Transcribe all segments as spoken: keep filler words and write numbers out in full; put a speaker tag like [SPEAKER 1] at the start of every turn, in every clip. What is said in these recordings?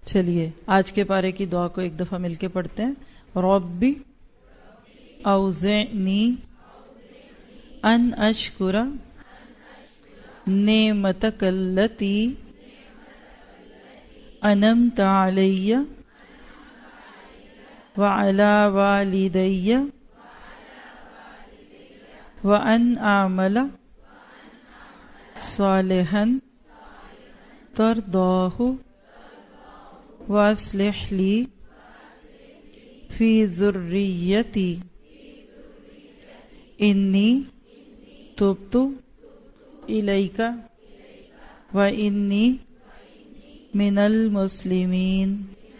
[SPEAKER 1] چلیے آج کے پارے کی دعا کو ایک دفعہ مل کے پڑھتے ہیں۔ ربی اوزعنی ان اشکر نعمتک التی انعمت علی وعلی والدی وان اعمل صالحا ترضاہ واصلح لی فی ذریتی انی تبت الیک و انی من المسلمین۔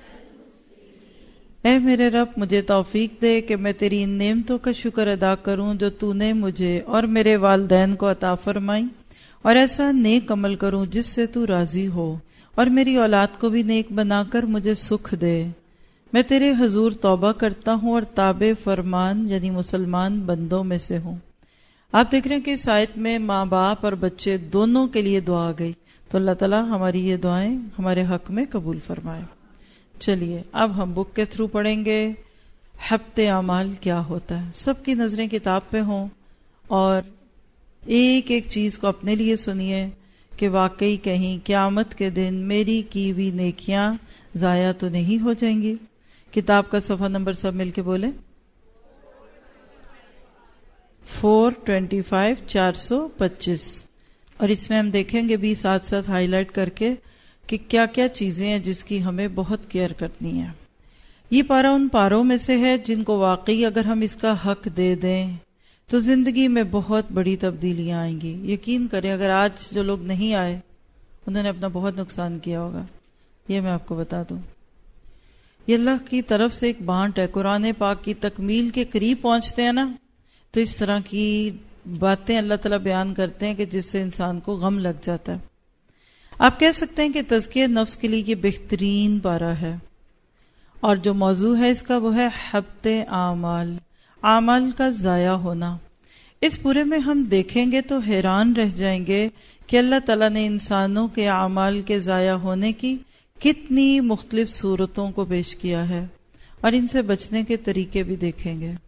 [SPEAKER 1] اے میرے رب مجھے توفیق دے کہ میں تیری ان نعمتوں کا شکر ادا کروں جو تو نے مجھے اور میرے والدین کو عطا فرمائی، اور ایسا نیک عمل کروں جس سے تو راضی ہو، اور میری اولاد کو بھی نیک بنا کر مجھے سکھ دے۔ میں تیرے حضور توبہ کرتا ہوں اور تابع فرمان یعنی مسلمان بندوں میں سے ہوں۔ آپ دیکھ رہے ہیں کہ اس آیت میں ماں باپ اور بچے دونوں کے لیے دعا گئی، تو اللہ تعالیٰ ہماری یہ دعائیں ہمارے حق میں قبول فرمائے۔ چلیے اب ہم بک کے تھرو پڑھیں گے حبط اعمال کیا ہوتا ہے۔ سب کی نظریں کتاب پہ ہوں اور ایک ایک چیز کو اپنے لیے سنیے کہ واقعی کہیں قیامت کے دن میری کی ہوئی نیکیاں ضائع تو نہیں ہو جائیں گی۔ کتاب کا صفحہ نمبر سب مل کے بولیں، فور ٹوینٹی فائیو چار سو پچیس، اور اس میں ہم دیکھیں گے بھی ساتھ ساتھ ہائی لائٹ کر کے کہ کیا کیا چیزیں ہیں جس کی ہمیں بہت کیئر کرنی ہے۔ یہ پارہ ان پاروں میں سے ہے جن کو واقعی اگر ہم اس کا حق دے دیں تو زندگی میں بہت بڑی تبدیلیاں آئیں گی۔ یقین کریں اگر آج جو لوگ نہیں آئے انہوں نے اپنا بہت نقصان کیا ہوگا، یہ میں آپ کو بتا دوں۔ یہ اللہ کی طرف سے ایک بانٹ ہے، قرآن پاک کی تکمیل کے قریب پہنچتے ہیں نا تو اس طرح کی باتیں اللہ تعالیٰ بیان کرتے ہیں کہ جس سے انسان کو غم لگ جاتا ہے۔ آپ کہہ سکتے ہیں کہ تزکیہ نفس کے لیے یہ بہترین پارہ ہے، اور جو موضوع ہے اس کا وہ ہے حبط اعمال، اعمال کا ضائع ہونا۔ اس پورے میں ہم دیکھیں گے تو حیران رہ جائیں گے کہ اللہ تعالیٰ نے انسانوں کے اعمال کے ضائع ہونے کی کتنی مختلف صورتوں کو پیش کیا ہے، اور ان سے بچنے کے طریقے بھی دیکھیں گے۔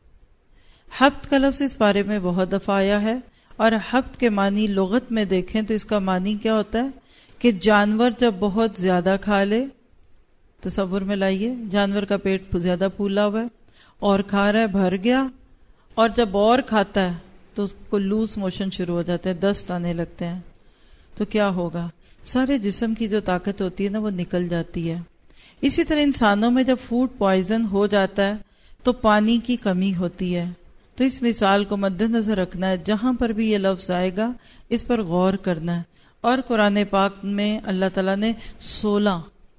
[SPEAKER 1] حبط کا لفظ اس بارے میں بہت دفعہ آیا ہے، اور حبط کے معنی لغت میں دیکھیں تو اس کا معنی کیا ہوتا ہے کہ جانور جب بہت زیادہ کھا لے، تصور میں لائیے جانور کا پیٹ زیادہ پھولا ہوا ہے اور کھا رہا ہے، بھر گیا، اور جب اور کھاتا ہے تو اس کو لوز موشن شروع ہو جاتے ہیں، دست آنے لگتے ہیں، تو کیا ہوگا؟ سارے جسم کی جو طاقت ہوتی ہے نا وہ نکل جاتی ہے۔ اسی طرح انسانوں میں جب فوڈ پوائزن ہو جاتا ہے تو پانی کی کمی ہوتی ہے۔ تو اس مثال کو مد نظر رکھنا ہے، جہاں پر بھی یہ لفظ آئے گا اس پر غور کرنا ہے۔ اور قرآن پاک میں اللہ تعالیٰ نے سولہ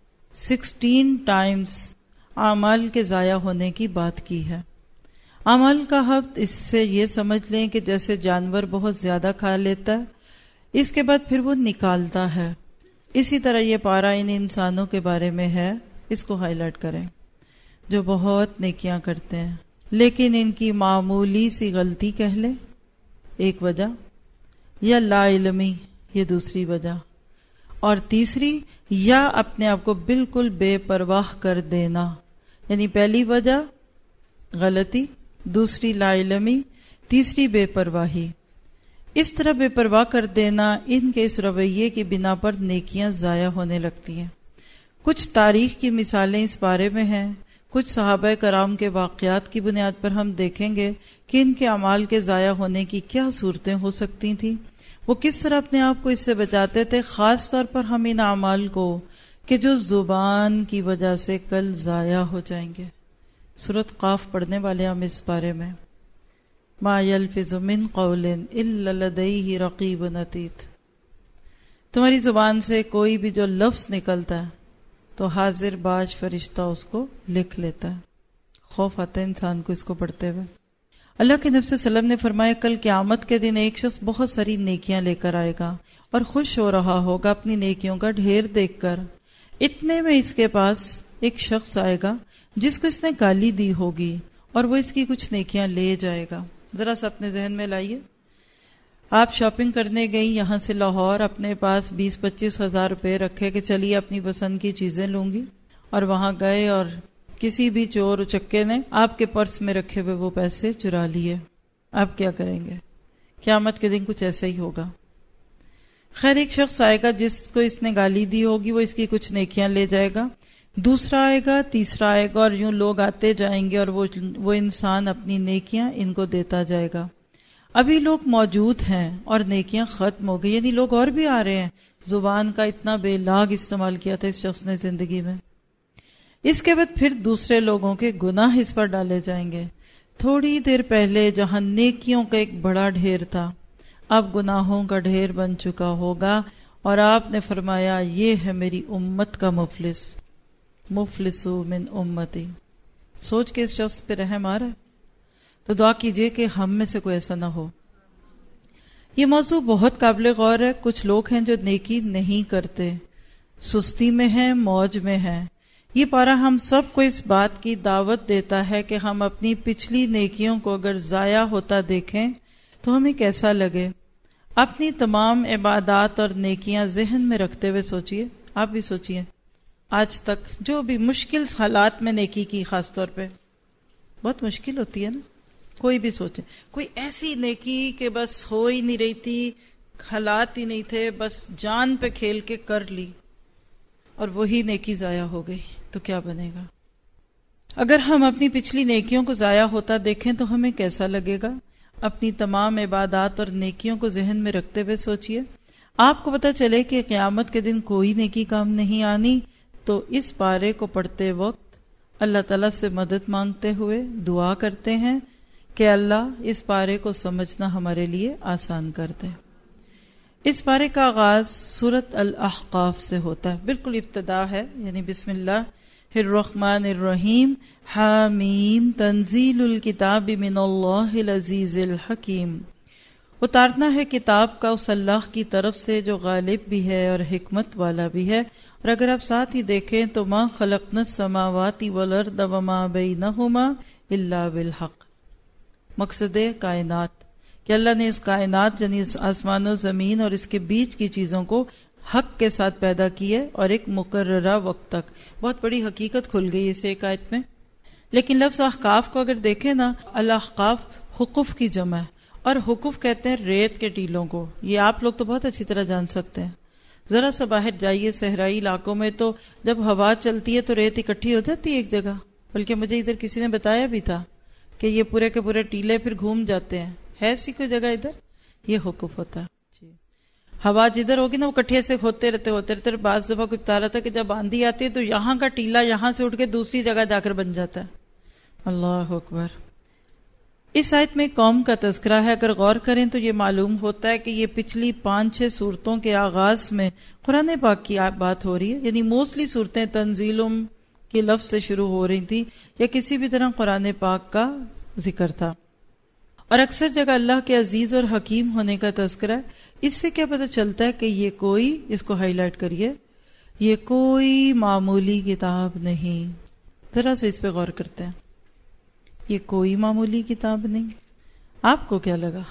[SPEAKER 1] سکسٹین ٹائمز اعمال کے ضائع ہونے کی بات کی ہے۔ اعمال کا حبط اس سے یہ سمجھ لیں کہ جیسے جانور بہت زیادہ کھا لیتا ہے اس کے بعد پھر وہ نکالتا ہے، اسی طرح یہ پارہ ان انسانوں کے بارے میں ہے، اس کو ہائی لائٹ کریں، جو بہت نیکیاں کرتے ہیں لیکن ان کی معمولی سی غلطی کہہ لیں ایک وجہ، یا لا علمی یہ دوسری وجہ، اور تیسری یا اپنے آپ کو بالکل بے پرواہ کر دینا، یعنی پہلی وجہ غلطی، دوسری لا علمی، تیسری بے پرواہی۔ اس طرح بے پرواہ کر دینا ان کے اس رویے کی بنا پر نیکیاں ضائع ہونے لگتی ہیں۔ کچھ تاریخ کی مثالیں اس بارے میں ہیں، کچھ صحابہ کرام کے واقعات کی بنیاد پر ہم دیکھیں گے کہ ان کے اعمال کے ضائع ہونے کی کیا صورتیں ہو سکتی تھیں، وہ کس طرح اپنے آپ کو اس سے بچاتے تھے، خاص طور پر ہم ان اعمال کو کہ جو زبان کی وجہ سے کل ضائع ہو جائیں گے۔ سورۃ قاف پڑھنے والے ہم اس بارے میں، ما یلفظ من قول الا لدیہ رقیب عتید، تمہاری زبان سے کوئی بھی جو لفظ نکلتا ہے تو حاضر باش فرشتہ اس کو لکھ لیتا ہے۔ خوف آتا ہے انسان کو اس کو پڑھتے ہوئے۔ اللہ کے نبی صلی اللہ علیہ وسلم نے فرمایا کل قیامت کے دن ایک شخص بہت ساری نیکیاں لے کر آئے گا اور خوش ہو رہا ہوگا اپنی نیکیوں کا ڈھیر دیکھ کر۔ اتنے میں اس کے پاس ایک شخص آئے گا جس کو اس نے گالی دی ہوگی اور وہ اس کی کچھ نیکیاں لے جائے گا۔ ذرا سا اپنے ذہن میں لائیے، آپ شاپنگ کرنے گئی یہاں سے لاہور، اپنے پاس بیس پچیس ہزار روپے رکھے کہ چلیے اپنی پسند کی چیزیں لوں گی، اور وہاں گئے اور کسی بھی چور اچکے نے آپ کے پرس میں رکھے ہوئے وہ پیسے چرا لیے، آپ کیا کریں گے؟ قیامت کے دن کچھ ایسا ہی ہوگا۔ خیر ایک شخص آئے گا جس کو اس نے گالی دی ہوگی، وہ اس کی کچھ نیکیاں لے جائے گا، دوسرا آئے گا، تیسرا آئے گا، اور یوں لوگ آتے جائیں گے اور وہ وہ انسان اپنی نیکیاں ان کو دیتا جائے گا۔ ابھی لوگ موجود ہیں اور نیکیاں ختم ہو گئی، یعنی لوگ اور بھی آ رہے ہیں۔ زبان کا اتنا بے لاگ استعمال کیا تھا اس شخص نے زندگی میں۔ اس کے بعد پھر دوسرے لوگوں کے گناہ اس پر ڈالے جائیں گے۔ تھوڑی دیر پہلے جہاں نیکیوں کا ایک بڑا ڈھیر تھا، اب گناہوں کا ڈھیر بن چکا ہوگا، اور آپ نے فرمایا یہ ہے میری امت کا مفلس، مفلسو من امتی۔ سوچ کے اس شخص پہ رحم آ رہا ہے تو دعا کیجئے کہ ہم میں سے کوئی ایسا نہ ہو۔ یہ موضوع بہت قابل غور ہے۔ کچھ لوگ ہیں جو نیکی نہیں کرتے، سستی میں ہیں، موج میں ہیں۔ یہ پارہ ہم سب کو اس بات کی دعوت دیتا ہے کہ ہم اپنی پچھلی نیکیوں کو اگر ضائع ہوتا دیکھیں تو ہمیں کیسا لگے۔ اپنی تمام عبادات اور نیکیاں ذہن میں رکھتے ہوئے سوچئے، آپ بھی سوچئے آج تک جو بھی مشکل حالات میں نیکی کی، خاص طور پہ بہت مشکل ہوتی ہے نا، کوئی بھی سوچے کوئی ایسی نیکی کہ بس ہو ہی نہیں رہی تھی، حالات ہی نہیں تھے، بس جان پہ کھیل کے کر لی اور وہی نیکی ضائع ہو گئی تو کیا بنے گا؟ اگر ہم اپنی پچھلی نیکیوں کو ضائع ہوتا دیکھیں تو ہمیں کیسا لگے گا؟ اپنی تمام عبادات اور نیکیوں کو ذہن میں رکھتے ہوئے سوچئے۔ آپ کو پتہ چلے کہ قیامت کے دن کوئی نیکی کام نہیں آنی تو اس پارے کو پڑھتے وقت اللہ تعالیٰ سے مدد مانگتے ہوئے دعا کرتے ہیں کہ اللہ اس پارے کو سمجھنا ہمارے لیے آسان کر دے۔ اس پارے کا آغاز سورۃ الاحقاف سے ہوتا ہے، بالکل ابتدا ہے، یعنی بسم اللہ الرحمن الرحیم، حامیم تنزیل الکتاب من اللہ العزیز الحکیم۔ اتارنا ہے کتاب کا اس اللہ کی طرف سے جو غالب بھی ہے اور حکمت والا بھی ہے۔ اور اگر آپ ساتھ ہی دیکھیں تو ما خلقنا السماوات والارض وما بینہما الا بالحق، مقصد کائنات کہ اللہ نے اس کائنات یعنی اس آسمان و زمین اور اس کے بیچ کی چیزوں کو حق کے ساتھ پیدا کی ہے اور ایک مقررہ وقت تک۔ بہت بڑی حقیقت کھل گئی اس ایک آیت میں۔ لیکن لفظ احقاف کو اگر دیکھیں نا، الاحقاف حقوف کی جمع ہے، اور حقوف کہتے ہیں ریت کے ٹیلوں کو۔ یہ آپ لوگ تو بہت اچھی طرح جان سکتے ہیں، ذرا سا باہر جائیے صحرائی علاقوں میں تو جب ہوا چلتی ہے تو ریت اکٹھی ہو جاتی ہے ایک جگہ، بلکہ مجھے ادھر کسی نے بتایا بھی تھا کہ یہ پورے کے پورے ٹیلے پھر گھوم جاتے ہیں، ہے ایسی کوئی جگہ ادھر؟ یہ حقوف ہوتا ہے جی۔ ہوا جدھر ہوگی نا وہ کٹھے سے ہوتے رہتے ہوتے رہتے بعض دفعہ کوئی بتا رہا تھا کہ جب آندھی آتی ہے تو یہاں کا ٹیلا یہاں سے اٹھ کے دوسری جگہ جا کر بن جاتا ہے۔ اللہ اکبر۔ اس آیت میں قوم کا تذکرہ ہے، اگر غور کریں تو یہ معلوم ہوتا ہے کہ یہ پچھلی پانچ چھ صورتوں کے آغاز میں قرآن پاک کی بات ہو رہی ہے، یعنی موسٹلی صورتیں تنزیلم کے لفظ سے شروع ہو رہی تھی یا کسی بھی طرح قرآن پاک کا ذکر تھا، اور اکثر جگہ اللہ کے عزیز اور حکیم ہونے کا تذکرہ ہے۔ اس سے کیا پتہ چلتا ہے کہ یہ کوئی، اس کو ہائی لائٹ کریے، یہ کوئی معمولی کتاب نہیں۔ ذرا سے اس پہ غور کرتے ہیں، یہ کوئی معمولی کتاب نہیں۔ آپ کو کیا لگا؟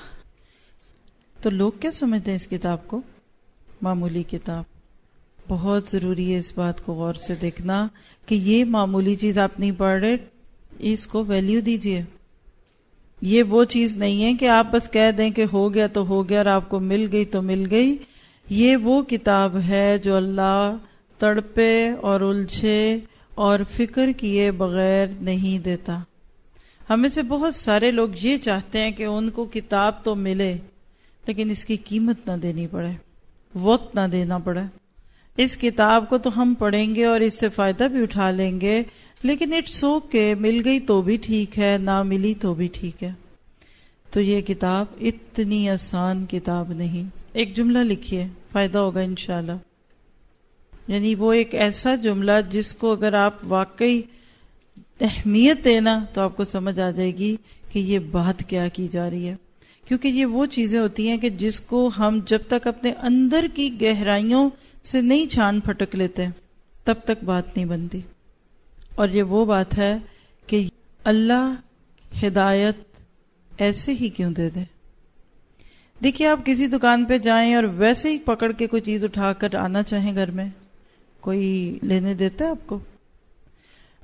[SPEAKER 1] تو لوگ کیا سمجھتے ہیں اس کتاب کو؟ معمولی کتاب۔ بہت ضروری ہے اس بات کو غور سے دیکھنا کہ یہ معمولی چیز آپ نہیں پڑھ رہے، اس کو ویلیو دیجئے۔ یہ وہ چیز نہیں ہے کہ آپ بس کہہ دیں کہ ہو گیا تو ہو گیا اور آپ کو مل گئی تو مل گئی۔ یہ وہ کتاب ہے جو اللہ تڑپے اور الجھے اور فکر کیے بغیر نہیں دیتا۔ ہمیں سے بہت سارے لوگ یہ چاہتے ہیں کہ ان کو کتاب تو ملے لیکن اس کی قیمت نہ دینی پڑے، وقت نہ دینا پڑے۔ اس کتاب کو تو ہم پڑھیں گے اور اس سے فائدہ بھی اٹھا لیں گے، لیکن اٹس اوکے، مل گئی تو بھی ٹھیک ہے، نہ ملی تو بھی ٹھیک ہے۔ تو یہ کتاب اتنی آسان کتاب نہیں۔ ایک جملہ لکھیے، فائدہ ہوگا انشاءاللہ۔ یعنی وہ ایک ایسا جملہ جس کو اگر آپ واقعی اہمیت دینا تو آپ کو سمجھ آ جائے گی کہ یہ بات کیا کی جا رہی ہے، کیونکہ یہ وہ چیزیں ہوتی ہیں کہ جس کو ہم جب تک اپنے اندر کی گہرائیوں سے نہیں چھان پھٹک لیتے تب تک بات نہیں بنتی۔ اور یہ وہ بات ہے کہ اللہ ہدایت ایسے ہی کیوں دے دے؟ دیکھیے آپ کسی دکان پہ جائیں اور ویسے ہی پکڑ کے کوئی چیز اٹھا کر آنا چاہیں گھر میں، کوئی لینے دیتا ہے آپ کو؟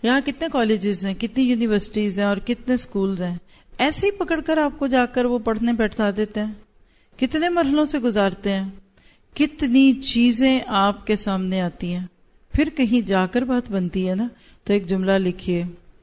[SPEAKER 1] یہاں کتنے کالجز ہیں, کتنی یونیورسٹیز ہیں اور کتنے سکولز ہیں, ایسے ہی پکڑ کر آپ کو جا کر وہ پڑھنے بیٹھا دیتے ہیں. کتنے مرحلوں سے گزارتے ہیں, کتنی چیزیں آپ کے سامنے آتی ہیں, پھر کہیں جا کر بات بنتی ہے نا. تو ایک جملہ لکھیے,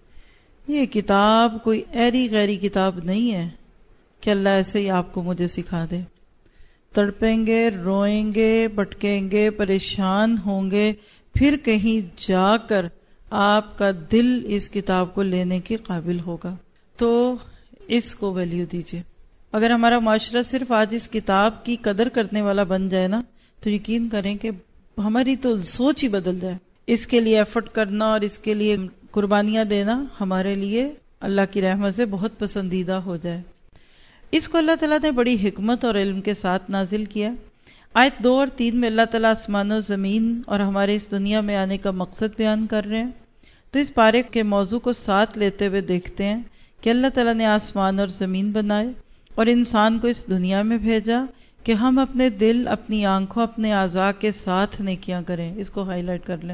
[SPEAKER 1] یہ کتاب کوئی ایری غیری کتاب نہیں ہے کہ اللہ ایسے ہی آپ کو مجھے سکھا دے. تڑپیں گے, روئیں گے, بھٹکیں گے, پریشان ہوں گے, پھر کہیں جا کر آپ کا دل اس کتاب کو لینے کے قابل ہوگا. تو اس کو ویلیو دیجیے. اگر ہمارا معاشرہ صرف آج اس کتاب کی قدر کرنے والا بن جائے نا, تو یقین کریں کہ ہماری تو سوچ ہی بدل جائے. اس کے لیے ایفرٹ کرنا اور اس کے لیے قربانیاں دینا ہمارے لیے اللہ کی رحمت سے بہت پسندیدہ ہو جائے. اس کو اللہ تعالیٰ نے بڑی حکمت اور علم کے ساتھ نازل کیا. آیت دو اور تین میں اللہ تعالیٰ آسمان و زمین اور ہمارے اس دنیا میں آنے کا مقصد بیان کر رہے ہیں. تو اس پارے کے موضوع کو ساتھ لیتے ہوئے دیکھتے ہیں کہ اللہ تعالیٰ نے آسمان اور زمین بنائے اور انسان کو اس دنیا میں بھیجا کہ ہم اپنے دل, اپنی آنکھوں, اپنے اعضاء کے ساتھ نیکیاں کریں. اس کو ہائی لائٹ کر لیں.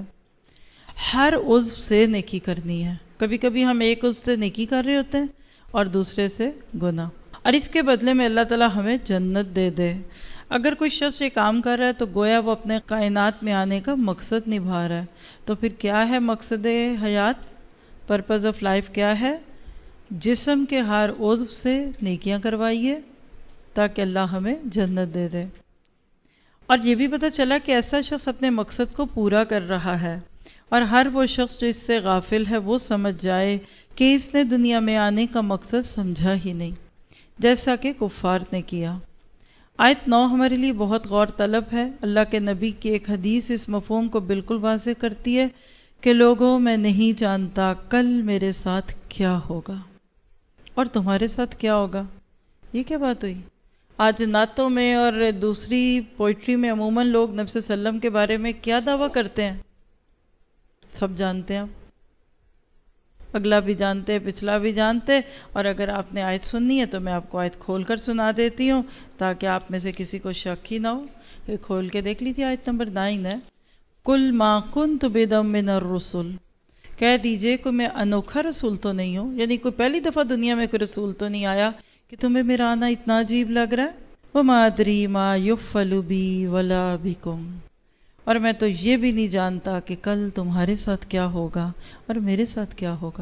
[SPEAKER 1] ہر عضو سے نیکی کرنی ہے. کبھی کبھی ہم ایک عضو سے نیکی کر رہے ہوتے ہیں اور دوسرے سے گناہ, اور اس کے بدلے میں اللہ تعالیٰ ہمیں جنت دے دے. اگر کوئی شخص یہ کام کر رہا ہے تو گویا وہ اپنے کائنات میں آنے کا مقصد نبھا رہا ہے. تو پھر کیا ہے مقصد حیات, پرپز آف لائف کیا ہے؟ جسم کے ہر عضو سے نیکیاں کروائیے تاکہ اللہ ہمیں جنت دے دے. اور یہ بھی پتہ چلا کہ ایسا شخص اپنے مقصد کو پورا کر رہا ہے, اور ہر وہ شخص جو اس سے غافل ہے وہ سمجھ جائے کہ اس نے دنیا میں آنے کا مقصد سمجھا ہی نہیں, جیسا کہ کفار نے کیا. آیت نو ہمارے لیے بہت غور طلب ہے. اللہ کے نبی کی ایک حدیث اس مفہوم کو بالکل واضح کرتی ہے کہ لوگوں, میں نہیں جانتا کل میرے ساتھ کیا ہوگا اور تمہارے ساتھ کیا ہوگا. یہ کیا بات ہوئی؟ آج نعتوں میں اور دوسری پوئٹری میں عموماً لوگ نبی صلی اللہ علیہ وسلم کے بارے میں کیا دعویٰ کرتے ہیں؟ سب جانتے ہیں, اگلا بھی جانتے ہیں, پچھلا بھی جانتے ہیں. اور اگر آپ نے آیت سننی ہے تو میں آپ کو آیت کھول کر سنا دیتی ہوں تاکہ آپ میں سے کسی کو شک ہی نہ ہو. یہ کھول کے دیکھ لیجیے, آیت نمبر نائن ہے. کل ما کنت بدعا من الرسل, کہہ دیجئے کہ میں انوکھا رسول تو نہیں ہوں, یعنی کوئی پہلی دفعہ دنیا میں کوئی رسول تو نہیں آیا کہ تمہیں میرا آنا اتنا عجیب لگ رہا ہے. وما ادری ما یفعل بی ولا بکم, اور میں تو یہ بھی نہیں جانتا کہ کل تمہارے ساتھ کیا ہوگا اور میرے ساتھ کیا ہوگا.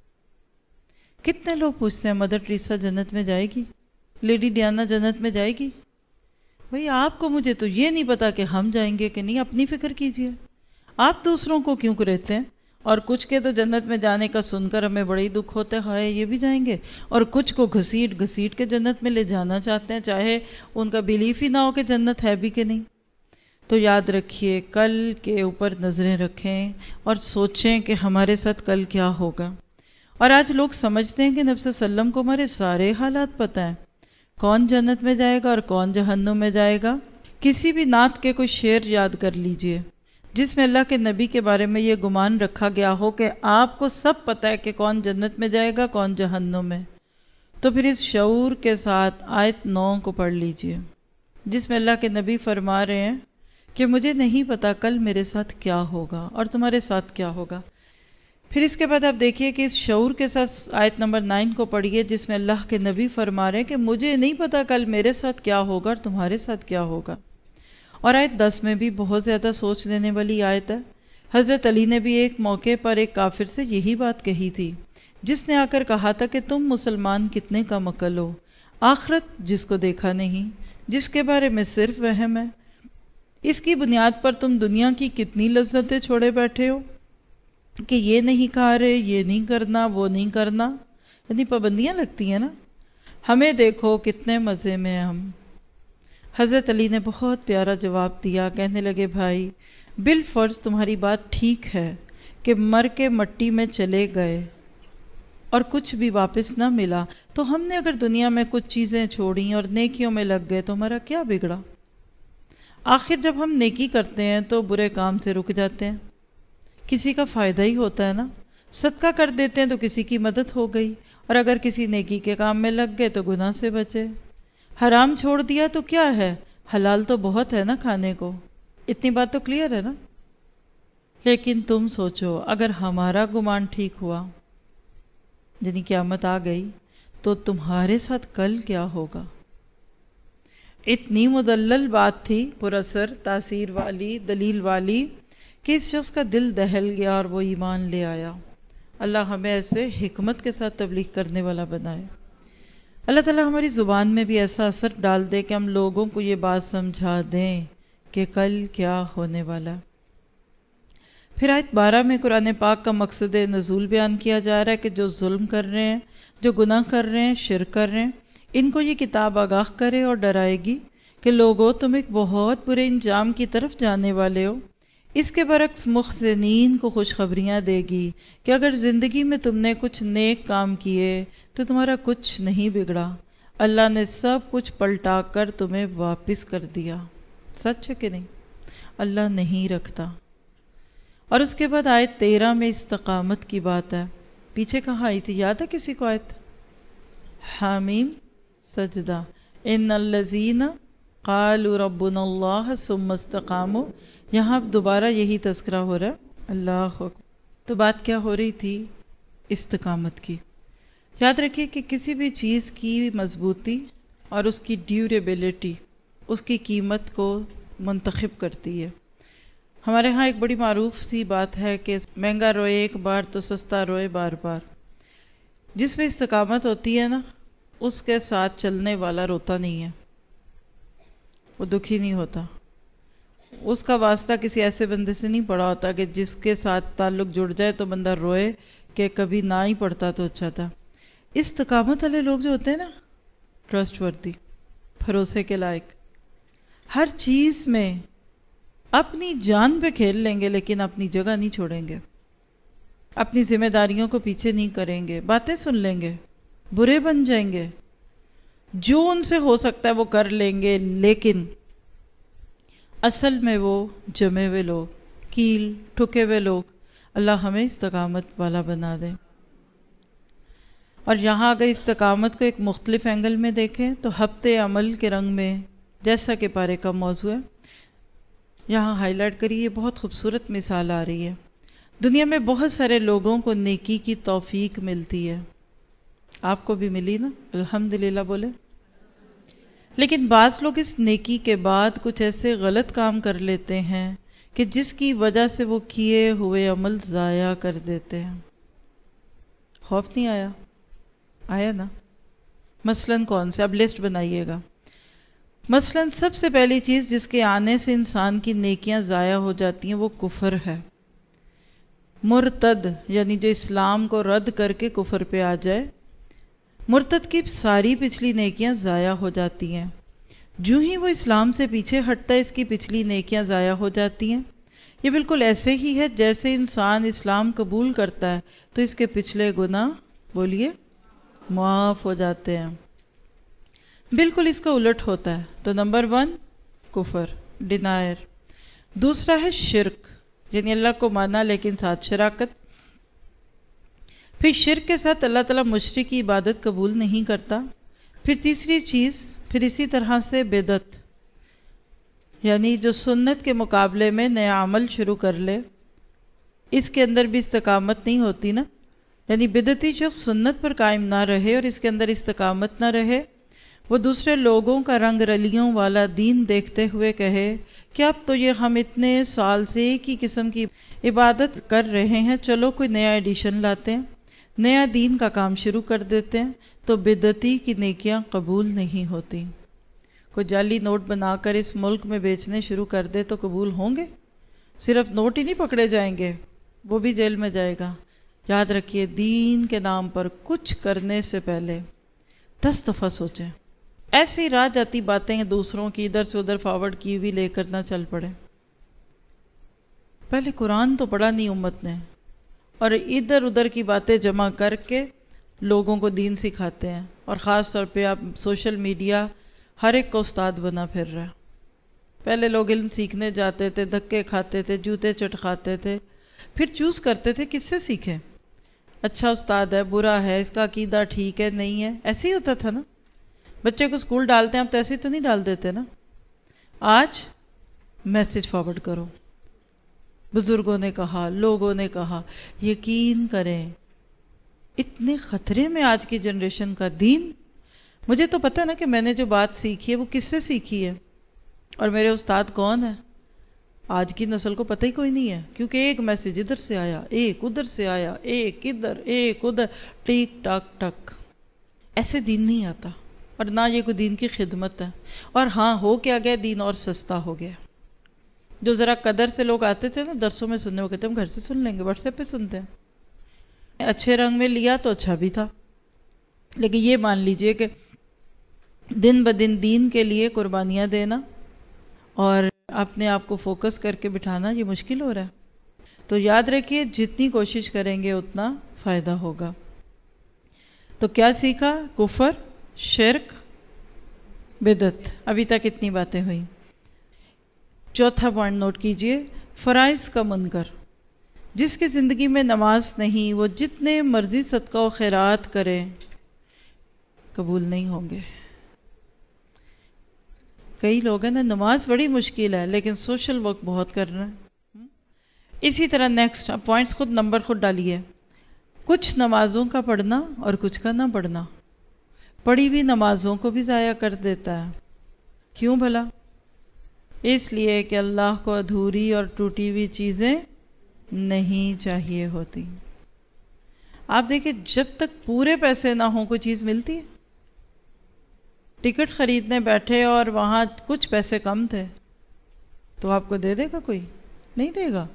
[SPEAKER 1] کتنے لوگ پوچھتے ہیں مدر ٹریسا جنت میں جائے گی, لیڈی ڈیانا جنت میں جائے گی؟ بھئی آپ کو مجھے تو یہ نہیں پتا کہ ہم جائیں گے کہ نہیں. اپنی فکر کیجئے. آپ دوسروں کو کیوں کرتے ہیں؟ اور کچھ کے تو جنت میں جانے کا سن کر ہمیں بڑی دکھ ہوتا ہے, ہائے یہ بھی جائیں گے, اور کچھ کو گھسیٹ گھسیٹ کے جنت میں لے جانا چاہتے ہیں, چاہے ان کا بلیف ہی نہ ہو کہ جنت ہے بھی کہ نہیں. تو یاد رکھیے, کل کے اوپر نظریں رکھیں اور سوچیں کہ ہمارے ساتھ کل کیا ہوگا. اور آج لوگ سمجھتے ہیں کہ نبی صلی اللہ علیہ وسلم کو ہمارے سارے حالات پتہ ہیں, کون جنت میں جائے گا اور کون جہنم میں جائے گا. کسی بھی نعت کے کوئی شعر یاد کر لیجئے جس میں اللہ کے نبی کے بارے میں یہ گمان رکھا گیا ہو کہ آپ کو سب پتہ ہے کہ کون جنت میں جائے گا کون جہنم میں. تو پھر اس شعور کے ساتھ آیت نو کو پڑھ لیجئے جس میں اللہ کے نبی فرما رہے ہیں کہ مجھے نہیں پتا کل میرے ساتھ کیا ہوگا اور تمہارے ساتھ کیا ہوگا. پھر اس کے بعد آپ دیکھیے کہ اس شعور کے ساتھ آیت نمبر نائن کو پڑھیے جس میں اللہ کے نبی فرما رہے ہیں کہ مجھے نہیں پتا کل میرے ساتھ کیا ہوگا اور تمہارے ساتھ کیا ہوگا. اور آیت دس میں بھی بہت زیادہ سوچ دینے والی آیت ہے. حضرت علی نے بھی ایک موقع پر ایک کافر سے یہی بات کہی تھی جس نے آ کر کہا تھا کہ تم مسلمان کتنے کا مکل ہو, آخرت جس کو دیکھا نہیں, جس کے بارے میں صرف وہم ہے, اس کی بنیاد پر تم دنیا کی کتنی لذتیں چھوڑے بیٹھے ہو کہ یہ نہیں کھا رہے, یہ نہیں کرنا, وہ نہیں کرنا, یعنی پابندیاں لگتی ہیں نا. ہمیں دیکھو کتنے مزے میں ہیں ہم. حضرت علی نے بہت پیارا جواب دیا, کہنے لگے بھائی بالفرض تمہاری بات ٹھیک ہے کہ مر کے مٹی میں چلے گئے اور کچھ بھی واپس نہ ملا, تو ہم نے اگر دنیا میں کچھ چیزیں چھوڑیں اور نیکیوں میں لگ گئے تو ہمارا کیا بگڑا؟ آخر جب ہم نیکی کرتے ہیں تو برے کام سے رک جاتے ہیں, کسی کا فائدہ ہی ہوتا ہے نا. صدقہ کر دیتے ہیں تو کسی کی مدد ہو گئی, اور اگر کسی نیکی کے کام میں لگ گئے تو گناہ سے بچے. حرام چھوڑ دیا تو کیا ہے, حلال تو بہت ہے نا کھانے کو. اتنی بات تو کلیئر ہے نا. لیکن تم سوچو اگر ہمارا گمان ٹھیک ہوا، یعنی قیامت آ گئی، تو تمہارے ساتھ کل کیا ہوگا؟ اتنی مدلل بات تھی، پر اثر تاثیر والی، دلیل والی، کہ اس شخص کا دل دہل گیا اور وہ ایمان لے آیا۔ اللہ ہمیں ایسے حکمت کے ساتھ تبلیغ کرنے والا بنائے۔ اللہ تعالیٰ ہماری زبان میں بھی ایسا اثر ڈال دے کہ ہم لوگوں کو یہ بات سمجھا دیں کہ کل کیا ہونے والا۔ پھر آیت بارہ میں قرآن پاک کا مقصد نزول بیان کیا جا رہا ہے کہ جو ظلم کر رہے ہیں، جو گناہ کر رہے ہیں، شرک کر رہے ہیں، ان کو یہ کتاب آگاہ کرے اور ڈرائے گی کہ لوگو تم ایک بہت برے انجام کی طرف جانے والے ہو۔ اس کے برعکس محسنین کو خوشخبریاں دے گی کہ اگر زندگی میں تم نے کچھ نیک کام کیے تو تمہارا کچھ نہیں بگڑا، اللہ نے سب کچھ پلٹا کر تمہیں واپس کر دیا۔ سچ ہے کہ نہیں؟ اللہ نہیں رکھتا۔ اور اس کے بعد آیت تیرہ میں استقامت کی بات ہے۔ پیچھے کہاں آئی تھی؟ یاد ہے کسی کو آیت؟ حامیم سجدہ، ان الذین قالوا ربنا اللہ ثم استقاموا۔ یہاں دوبارہ یہی تذکرہ ہو رہا ہے۔ اللہ اکبر۔ تو بات کیا ہو رہی تھی؟ استقامت کی۔ یاد رکھیے کہ کسی بھی چیز کی مضبوطی اور اس کی ڈیوریبلٹی اس کی قیمت کو منتخب کرتی ہے۔ ہمارے ہاں ایک بڑی معروف سی بات ہے کہ مہنگا روئے ایک بار تو سستا روئے بار بار۔ جس میں استقامت ہوتی ہے نا، اس کے ساتھ چلنے والا روتا نہیں ہے، وہ دکھی نہیں ہوتا۔ اس کا واسطہ کسی ایسے بندے سے نہیں پڑا ہوتا کہ جس کے ساتھ تعلق جڑ جائے تو بندہ روئے کہ کبھی نہ ہی پڑتا تو اچھا تھا۔ استقامت والے لوگ جو ہوتے ہیں نا، ٹرسٹ وردی، بھروسے کے لائق، ہر چیز میں اپنی جان پہ کھیل لیں گے لیکن اپنی جگہ نہیں چھوڑیں گے، اپنی ذمہ داریوں کو پیچھے نہیں کریں گے، باتیں سن لیں گے، برے بن جائیں گے، جو ان سے ہو سکتا ہے وہ کر لیں گے، لیکن اصل میں وہ جمے ہوئے لوگ، کیل ٹھکے ہوئے لوگ۔ اللہ ہمیں استقامت والا بنا دے۔ اور یہاں اگر استقامت کو ایک مختلف اینگل میں دیکھیں تو ہفتے عمل کے رنگ میں، جیسا کہ پارے کا موضوع ہے، یہاں ہائی لائٹ کری، یہ بہت خوبصورت مثال آ رہی ہے۔ دنیا میں بہت سارے لوگوں کو نیکی کی توفیق ملتی ہے، آپ کو بھی ملی نا؟ الحمدللہ بولے۔ لیکن بعض لوگ اس نیکی کے بعد کچھ ایسے غلط کام کر لیتے ہیں کہ جس کی وجہ سے وہ کیے ہوئے عمل ضائع کر دیتے ہیں۔ خوف نہیں آیا؟ آیا نا؟ مثلاً کون سے؟ اب لسٹ بنائیے گا۔ مثلاً سب سے پہلی چیز جس کے آنے سے انسان کی نیکیاں ضائع ہو جاتی ہیں وہ کفر ہے۔ مرتد، یعنی جو اسلام کو رد کر کے کفر پہ آ جائے، مرتد کی ساری پچھلی نیکیاں ضائع ہو جاتی ہیں۔ جو ہی وہ اسلام سے پیچھے ہٹتا ہے اس کی پچھلی نیکیاں ضائع ہو جاتی ہیں۔ یہ بالکل ایسے ہی ہے جیسے انسان اسلام قبول کرتا ہے تو اس کے پچھلے گناہ، بولیے، معاف ہو جاتے ہیں۔ بالکل اس کا الٹ ہوتا ہے۔ تو نمبر ون کفر، ڈینائر۔ دوسرا ہے شرک، یعنی اللہ کو مانا لیکن ساتھ شراکت۔ پھر شرک کے ساتھ اللہ تعالیٰ مشرک کی عبادت قبول نہیں کرتا۔ پھر تیسری چیز، پھر اسی طرح سے بدعت، یعنی جو سنت کے مقابلے میں نیا عمل شروع کر لے، اس کے اندر بھی استقامت نہیں ہوتی نا، یعنی بدعتی جو سنت پر قائم نہ رہے اور اس کے اندر استقامت نہ رہے، وہ دوسرے لوگوں کا رنگ رلیوں والا دین دیکھتے ہوئے کہے کہ اب تو یہ ہم اتنے سال سے ایک ہی قسم کی عبادت کر رہے ہیں، چلو کوئی نیا ایڈیشن لاتے ہیں، نیا دین کا کام شروع کر دیتے ہیں، تو بدعتی کی نیکیاں قبول نہیں ہوتی۔ کوئی جعلی نوٹ بنا کر اس ملک میں بیچنے شروع کر دے تو قبول ہوں گے؟ صرف نوٹ ہی نہیں پکڑے جائیں گے، وہ بھی جیل میں جائے گا۔ یاد رکھیے، دین کے نام پر کچھ کرنے سے پہلے دس دفعہ سوچیں۔ ایسے ہی راہ جاتی باتیں دوسروں کی ادھر سے ادھر فارورڈ کی ہوئی لے کر نہ چل پڑے۔ پہلے قرآن تو پڑھا نہیں امت نے، اور ادھر ادھر کی باتیں جمع کر کے لوگوں کو دین سکھاتے ہیں، اور خاص طور پہ آپ سوشل میڈیا ہر ایک کو استاد بنا پھر رہا ہے۔ پہلے لوگ علم سیکھنے جاتے تھے، دھکے کھاتے تھے، جوتے چٹ کھاتے تھے، پھر چوز کرتے تھے کس سے سیکھیں، اچھا استاد ہے، برا ہے، اس کا عقیدہ ٹھیک ہے نہیں ہے، ایسے ہی ہوتا تھا نا۔ بچے کو اسکول ڈالتے ہیں اب تو ایسے ہی تو نہیں ڈال دیتے نا، آج میسج فارورڈ کرو، بزرگوں نے کہا، لوگوں نے کہا، یقین کریں اتنے خطرے میں آج کی جنریشن کا دین. مجھے تو پتہ نا کہ میں نے جو بات سیکھی ہے وہ کس سے سیکھی ہے اور میرے استاد کون ہے. آج کی نسل کو پتہ ہی کوئی نہیں ہے، کیونکہ ایک میسج ادھر سے آیا، ایک ادھر سے آیا، ایک ادھر ایک ادھر، ٹیک ٹاک ٹک. ایسے دین نہیں آتا، اور نہ یہ کوئی دین کی خدمت ہے. اور ہاں ہو کیا گیا، دین اور سستا ہو گیا. جو ذرا قدر سے لوگ آتے تھے نا درسوں میں سننے، وہ کہتے ہیں ہم گھر سے سن لیں گے، واٹس ایپ پہ سنتے ہیں. اچھے رنگ میں لیا تو اچھا بھی تھا، لیکن یہ مان لیجئے کہ دن بدن دین کے لیے قربانیاں دینا اور اپنے آپ کو فوکس کر کے بٹھانا یہ مشکل ہو رہا ہے. تو یاد رکھیے جتنی کوشش کریں گے اتنا فائدہ ہوگا. تو کیا سیکھا؟ کفر، شرک، بدعت. ابھی تک اتنی باتیں ہوئیں. چوتھا پوائنٹ نوٹ کیجئے، فرائض کا منکر. جس کی زندگی میں نماز نہیں، وہ جتنے مرضی صدقہ و خیرات کرے قبول نہیں ہوں گے. کئی لوگ ہیں نا نماز بڑی مشکل ہے لیکن سوشل ورک بہت کر رہے ہیں. اسی طرح نیکسٹ پوائنٹس خود نمبر خود ڈالیے. کچھ نمازوں کا پڑھنا اور کچھ کا نہ پڑھنا پڑھی ہوئی نمازوں کو بھی ضائع کر دیتا ہے. کیوں بھلا؟ اس لیے کہ اللہ کو ادھوری اور ٹوٹی ہوئی چیزیں نہیں چاہیے ہوتی. آپ دیکھیں جب تک پورے پیسے نہ ہوں کوئی چیز ملتی ہے. ٹکٹ خریدنے بیٹھے اور وہاں کچھ پیسے کم تھے تو آپ کو دے دے گا؟ کوئی نہیں دے گا.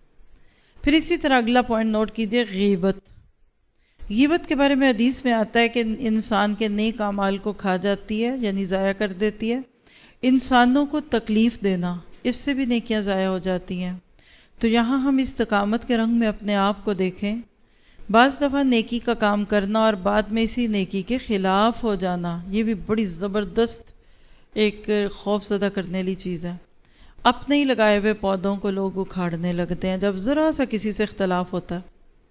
[SPEAKER 1] پھر اسی طرح اگلا پوائنٹ نوٹ کیجئے، غیبت. غیبت کے بارے میں حدیث میں آتا ہے کہ انسان کے نیک اعمال کو کھا جاتی ہے، یعنی ضائع کر دیتی ہے. انسانوں کو تکلیف دینا، اس سے بھی نیکیاں ضائع ہو جاتی ہیں. تو یہاں ہم استقامت کے رنگ میں اپنے آپ کو دیکھیں. بعض دفعہ نیکی کا کام کرنا اور بعد میں اسی نیکی کے خلاف ہو جانا، یہ بھی بڑی زبردست ایک خوف زدہ کرنے والی چیز ہے. اپنے ہی لگائے ہوئے پودوں کو لوگ اکھاڑنے لگتے ہیں جب ذرا سا کسی سے اختلاف ہوتا ہے.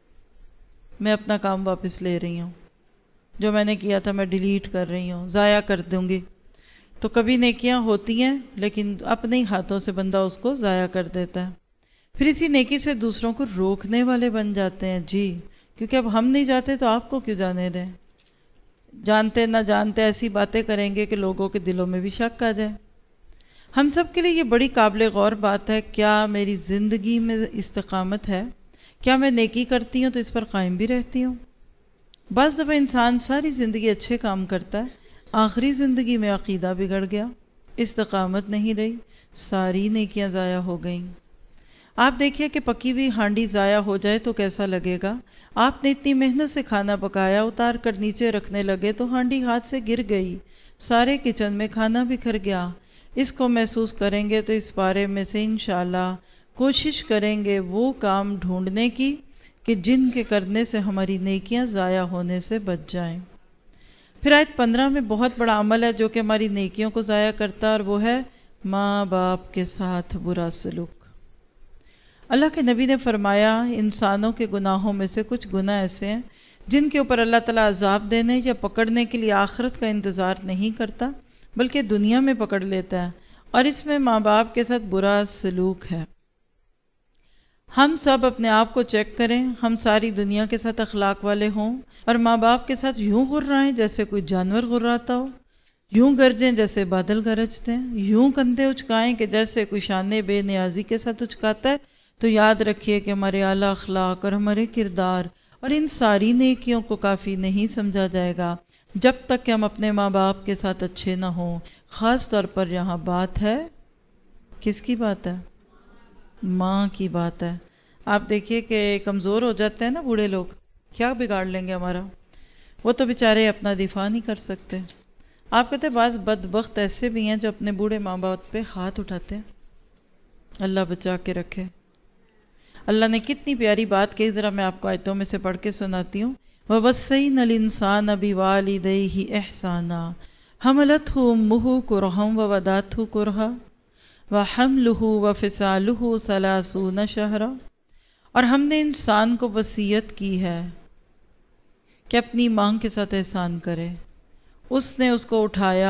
[SPEAKER 1] میں اپنا کام واپس لے رہی ہوں، جو میں نے کیا تھا میں ڈیلیٹ کر رہی ہوں، ضائع کر دوں گی. تو کبھی نیکیاں ہوتی ہیں لیکن اپنے ہی ہاتھوں سے بندہ اس کو ضائع کر دیتا ہے. پھر اسی نیکی سے دوسروں کو روکنے والے بن جاتے ہیں. جی کیونکہ اب ہم نہیں جاتے تو آپ کو کیوں جانے دیں؟ جانتے نہ جانتے ایسی باتیں کریں گے کہ لوگوں کے دلوں میں بھی شک آ جائے. ہم سب کے لیے یہ بڑی قابل غور بات ہے، کیا میری زندگی میں استقامت ہے؟ کیا میں نیکی کرتی ہوں تو اس پر قائم بھی رہتی ہوں؟ بعض دفعہ انسان ساری زندگی اچھے کام کرتا ہے، آخری زندگی میں عقیدہ بگڑ گیا، استقامت نہیں رہی، ساری نیکیاں ضائع ہو گئیں. آپ دیکھیے کہ پکی ہوئی ہانڈی ضائع ہو جائے تو کیسا لگے گا. آپ نے اتنی محنت سے کھانا پکایا، اتار کر نیچے رکھنے لگے تو ہانڈی ہاتھ سے گر گئی، سارے کچن میں کھانا بکھر گیا. اس کو محسوس کریں گے تو اس بارے میں سے انشاءاللہ کوشش کریں گے وہ کام ڈھونڈنے کی کہ جن کے کرنے سے ہماری نیکیاں ضائع ہونے سے بچ جائیں. پھر آیت پندرہ میں بہت بڑا عمل ہے جو کہ ہماری نیکیوں کو ضائع کرتا ہے، اور وہ ہے ماں باپ کے ساتھ برا سلوک. اللہ کے نبی نے فرمایا انسانوں کے گناہوں میں سے کچھ گناہ ایسے ہیں جن کے اوپر اللہ تعالیٰ عذاب دینے یا پکڑنے کے لیے آخرت کا انتظار نہیں کرتا بلکہ دنیا میں پکڑ لیتا ہے، اور اس میں ماں باپ کے ساتھ برا سلوک ہے. ہم سب اپنے آپ کو چیک کریں، ہم ساری دنیا کے ساتھ اخلاق والے ہوں اور ماں باپ کے ساتھ یوں غرائیں جیسے کوئی جانور غراتا ہو، یوں گرجیں جیسے بادل گرجتے ہیں، یوں کندھے اچکائیں کہ جیسے کوئی شان بے نیازی کے ساتھ اچکاتا ہے. تو یاد رکھیے کہ ہمارے اعلیٰ اخلاق اور ہمارے کردار اور ان ساری نیکیوں کو کافی نہیں سمجھا جائے گا جب تک کہ ہم اپنے ماں باپ کے ساتھ اچھے نہ ہوں. خاص طور پر یہاں بات ہے، کس کی بات ہے؟ ماں کی بات ہے. آپ دیکھیے کہ کمزور ہو جاتے ہیں نا بوڑھے لوگ، کیا بگاڑ لیں گے ہمارا؟ وہ تو بیچارے اپنا دفاع نہیں کر سکتے. آپ کہتے ہیں بعض بدبخت ایسے بھی ہیں جو اپنے بوڑھے ماں باپ پہ ہاتھ اٹھاتے ہیں. اللہ بچا کے رکھے. اللہ نے کتنی پیاری بات کہی، ذرا میں آپ کو آیتوں میں سے پڑھ کے سناتی ہوں. وَوَصَّيْنَا الْإِنسَانَ بِوَالِدَيْهِ إِحْسَانًا حَمَلَتْهُ أُمُّهُ كُرْهًا وَوَضَعَتْهُ كُرْهًا وَحَمْلُهُ وَفِصَالُهُ ثَلَاثُونَ شَهْرًا. اور ہم نے انسان کو وصیت کی ہے کہ اپنی ماں کے ساتھ احسان کرے. اس نے اس کو اٹھایا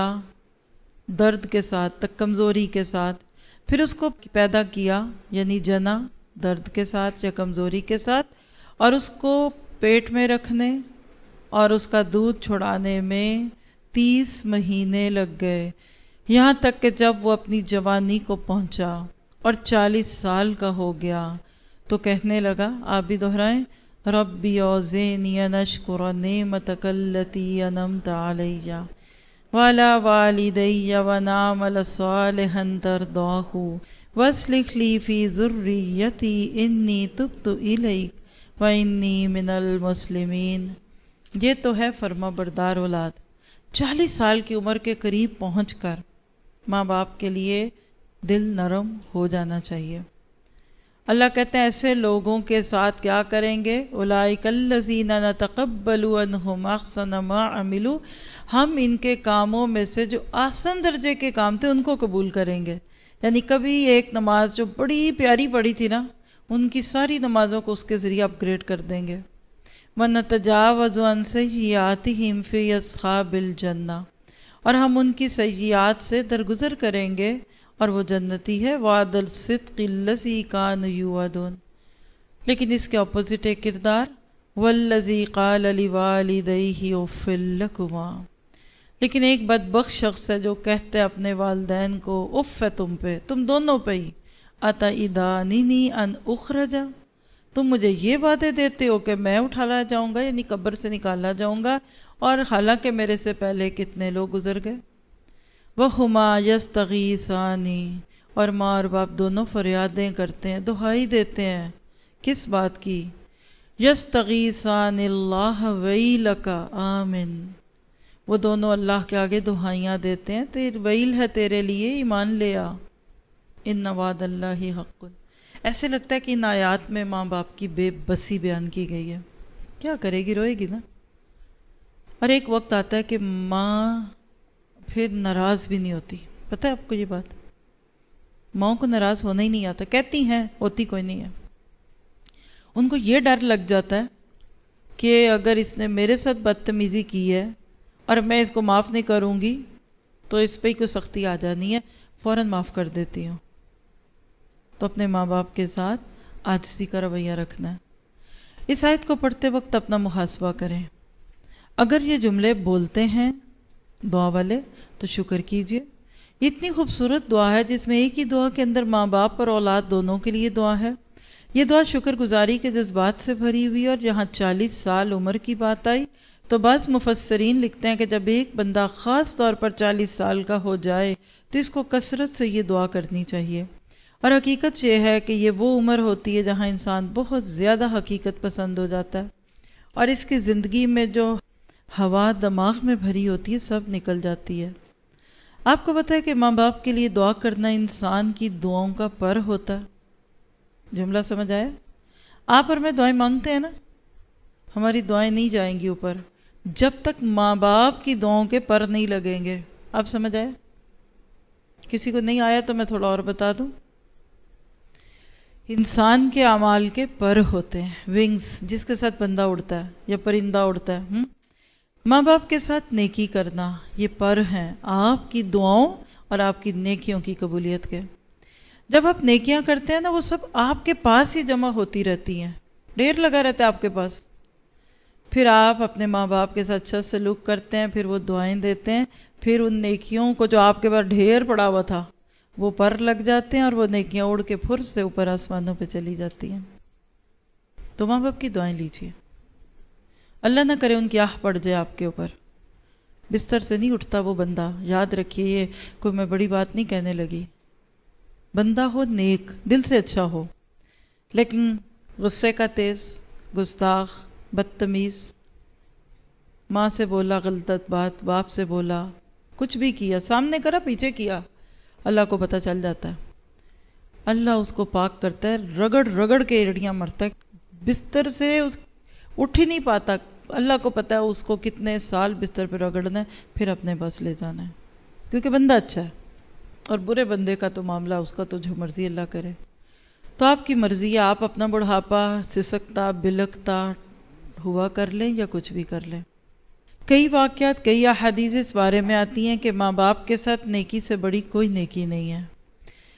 [SPEAKER 1] درد کے ساتھ، تک کمزوری کے ساتھ، پھر اس کو پیدا کیا یعنی جنا درد کے ساتھ یا کمزوری کے ساتھ، اور اس کو پیٹ میں رکھنے اور اس کا دودھ چھڑانے میں تیس مہینے لگ گئے، یہاں تک کہ جب وہ اپنی جوانی کو پہنچا اور چالیس سال کا ہو گیا تو کہنے لگا، آپ بھی دہرائیں، ربی اوزعنی ان اشکر نعمتک التی انعمت علی وعلی والدی وان اعمل صالحا ترضاہ واصلح لی فی ذریتی انی تبت الیک وانی من المسلمین۔ یہ تو ہے فرما بردار اولاد۔ چالیس سال کی عمر کے قریب پہنچ کر ماں باپ کے لیے دل نرم ہو جانا چاہیے۔ اللہ کہتے ہیں ایسے لوگوں کے ساتھ کیا کریں گے، اولئک الذین نتقبل عنہم احسن ما عملوا، ہم ان کے کاموں میں سے جو آسن درجے کے کام تھے ان کو قبول کریں گے۔ یعنی کبھی ایک نماز جو بڑی پیاری پڑھی تھی نا، ان کی ساری نمازوں کو اس کے ذریعے اپ گریڈ کر دیں گے۔ وَنَتَجَاوَزُ عَنْ سَيِّئَاتِهِمْ فِي أَصْحَابِ الْجَنَّةِ، اور ہم ان کی سیئات سے درگزر کریں گے اور وہ جنتی ہے۔ وَعْدَ الصِّدْقِ الَّذِي كَانُوا يُوعَدُونَ، لیکن اس کے اپوزٹ ایک کردار، وَالَّذِي قَالَ لِوَالِدَيْهِ أُفٍّ لَكُمَا، لیکن ایک بدبخت شخص ہے جو کہتے اپنے والدین کو، اف ہے تم پہ، تم دونوں پہ ہی، أَتَعِدَانِنِي أَنْ أُخْرَجَ، تم مجھے یہ وعدے دیتے ہو کہ میں اٹھایا جاؤں گا، یعنی قبر سے نکالا جاؤں گا، اور حالانکہ میرے سے پہلے کتنے لوگ گزر گئے۔ وَهُمَا يَسْتَغِيثَانِ، اور ماں اور باپ دونوں فریادیں کرتے ہیں، دہائی دیتے ہیں، کس بات کی؟ يَسْتَغِيثَانِ اللَّهَ وَيْلَكَ آمِن، وہ دونوں اللہ کے آگے دہائیاں دیتے ہیں، تیر ویل ہے تیرے لیے، ایمان لے آ، ان وعد اللہ حق۔ ایسے لگتا ہے کہ ان آیات میں ماں باپ کی بے بسی بیان کی گئی ہے، کیا کرے گی، روئے گی نا۔ اور ایک وقت آتا ہے کہ ماں پھر ناراض بھی نہیں ہوتی، پتہ ہے آپ کو یہ بات، ماں کو ناراض ہونا ہی نہیں آتا، کہتی ہیں ہوتی کوئی نہیں ہے، ان کو یہ ڈر لگ جاتا ہے کہ اگر اس نے میرے ساتھ بدتمیزی کی ہے اور میں اس کو معاف نہیں کروں گی تو اس پہ ہی کوئی سختی آ جانی ہے، فوراً معاف کر دیتی ہوں۔ تو اپنے ماں باپ کے ساتھ عاجزی کا رویہ رکھنا ہے۔ اس آیت کو پڑھتے وقت اپنا محاسبہ کریں، اگر یہ جملے بولتے ہیں دعا والے تو شکر کیجئے، اتنی خوبصورت دعا ہے جس میں ایک ہی دعا کے اندر ماں باپ اور اولاد دونوں کے لیے دعا ہے۔ یہ دعا شکر گزاری کے جذبات سے بھری ہوئی، اور جہاں چالیس سال عمر کی بات آئی تو بعض مفسرین لکھتے ہیں کہ جب ایک بندہ خاص طور پر چالیس سال کا ہو جائے تو اس کو کثرت سے یہ دعا کرنی چاہیے۔ اور حقیقت یہ ہے کہ یہ وہ عمر ہوتی ہے جہاں انسان بہت زیادہ حقیقت پسند ہو جاتا ہے، اور اس کی زندگی میں جو ہوا دماغ میں بھری ہوتی ہے سب نکل جاتی ہے۔ آپ کو پتہ ہے کہ ماں باپ کے لیے دعا کرنا انسان کی دعاؤں کا پر ہوتا ہے۔ جملہ سمجھ آیا؟ آپ اور میں دعائیں مانگتے ہیں نا، ہماری دعائیں نہیں جائیں گی اوپر جب تک ماں باپ کی دعاؤں کے پر نہیں لگیں گے۔ آپ سمجھ آئے؟ کسی کو نہیں آیا تو میں تھوڑا اور بتا دوں۔ انسان کے اعمال کے پر ہوتے ہیں، ونگز، جس کے ساتھ بندہ اڑتا ہے یا پرندہ اڑتا ہے۔ ماں باپ کے ساتھ نیکی کرنا یہ پر ہیں آپ کی دعاؤں اور آپ کی نیکیوں کی قبولیت کے۔ جب آپ نیکیاں کرتے ہیں نا، وہ سب آپ کے پاس ہی جمع ہوتی رہتی ہیں، ڈھیر لگا رہتا ہے آپ کے پاس۔ پھر آپ اپنے ماں باپ کے ساتھ اچھا سلوک کرتے ہیں، پھر وہ دعائیں دیتے ہیں، پھر ان نیکیوں کو جو آپ کے پاس ڈھیر پڑا ہوا تھا وہ پر لگ جاتے ہیں، اور وہ نیکیاں اڑ کے پھر سے اوپر آسمانوں پہ چلی جاتی ہیں۔ تو ماں باپ کی دعائیں لیجیے، اللہ نہ کرے ان کی آہ پڑ جائے آپ کے اوپر۔ بستر سے نہیں اٹھتا وہ بندہ، یاد رکھیے، یہ کوئی میں بڑی بات نہیں کہنے لگی، بندہ ہو نیک، دل سے اچھا ہو، لیکن غصے کا تیز، گستاخ، بدتمیز، ماں سے بولا غلط بات، باپ سے بولا، کچھ بھی کیا، سامنے کرا پیچھے کیا، اللہ کو پتہ چل جاتا ہے، اللہ اس کو پاک کرتا ہے، رگڑ رگڑ کے ایڑیاں مرتا ہے، بستر سے اس اٹھ ہی نہیں پاتا، اللہ کو پتہ ہے اس کو کتنے سال بستر پہ رگڑنا ہے، پھر اپنے پاس لے جانا ہے، کیونکہ بندہ اچھا ہے، اور برے بندے کا تو معاملہ اس کا تو جو مرضی اللہ کرے۔ تو آپ کی مرضی ہے، آپ اپنا بڑھاپا سسکتا بلکتا ہوا کر لیں یا کچھ بھی کر لیں۔ کئی واقعات، کئی احادیث اس بارے میں آتی ہیں کہ ماں باپ کے ساتھ نیکی سے بڑی کوئی نیکی نہیں ہے۔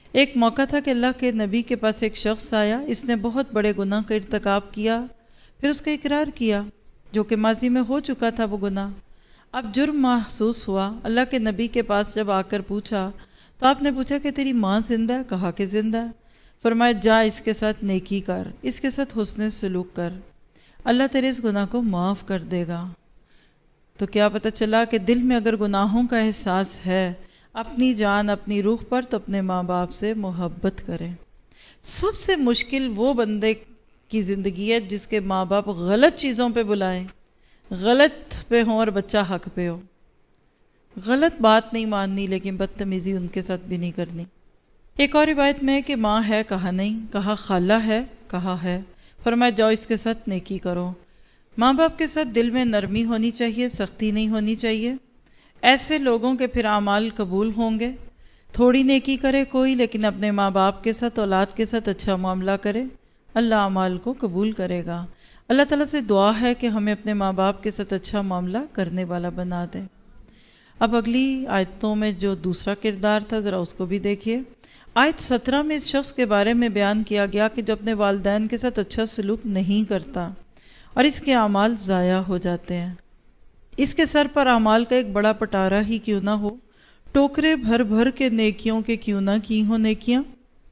[SPEAKER 1] ایک موقع تھا کہ اللہ کے نبی کے پاس ایک شخص آیا، اس نے بہت بڑے گناہ کا ارتکاب کیا، پھر اس کا اقرار کیا جو کہ ماضی میں ہو چکا تھا وہ گناہ۔ اب جرم محسوس ہوا، اللہ کے نبی کے پاس جب آ کر پوچھا تو آپ نے پوچھا کہ تیری ماں زندہ ہے؟ کہا کہ زندہ ہے۔ فرمایا جا اس کے ساتھ نیکی کر، اس کے ساتھ حسن سلوک کر، اللہ تیرے اس گناہ کو معاف کر دے گا۔ تو کیا پتہ چلا کہ دل میں اگر گناہوں کا احساس ہے، اپنی جان اپنی روح پر، تو اپنے ماں باپ سے محبت کریں۔ سب سے مشکل وہ بندے کی زندگی ہے جس کے ماں باپ غلط چیزوں پہ بلائیں، غلط پہ ہوں اور بچہ حق پہ ہو۔ غلط بات نہیں ماننی لیکن بدتمیزی ان کے ساتھ بھی نہیں کرنی۔ ایک اور روایت میں ہے کہ ماں ہے، کہا نہیں، کہا خالہ ہے، کہا ہے، فرمایا جاؤ اس کے ساتھ نیکی کرو۔ ماں باپ کے ساتھ دل میں نرمی ہونی چاہیے، سختی نہیں ہونی چاہیے۔ ایسے لوگوں کے پھر اعمال قبول ہوں گے۔ تھوڑی نیکی کرے کوئی لیکن اپنے ماں باپ کے ساتھ، اولاد کے ساتھ اچھا معاملہ کرے، اللہ اعمال کو قبول کرے گا۔ اللہ تعالیٰ سے دعا ہے کہ ہمیں اپنے ماں باپ کے ساتھ اچھا معاملہ کرنے والا بنا دے۔ اب اگلی آیتوں میں جو دوسرا کردار تھا ذرا اس کو بھی دیکھیے۔ آیت سترہ میں اس شخص کے بارے میں بیان کیا گیا کہ جو اپنے والدین کے ساتھ اچھا سلوک نہیں کرتا اور اس کے اعمال ضائع ہو جاتے ہیں۔ اس کے سر پر اعمال کا ایک بڑا پٹارا ہی کیوں نہ ہو، ٹوکرے بھر بھر کے نیکیوں کے کیوں نہ کی ہوں نیکیاں۔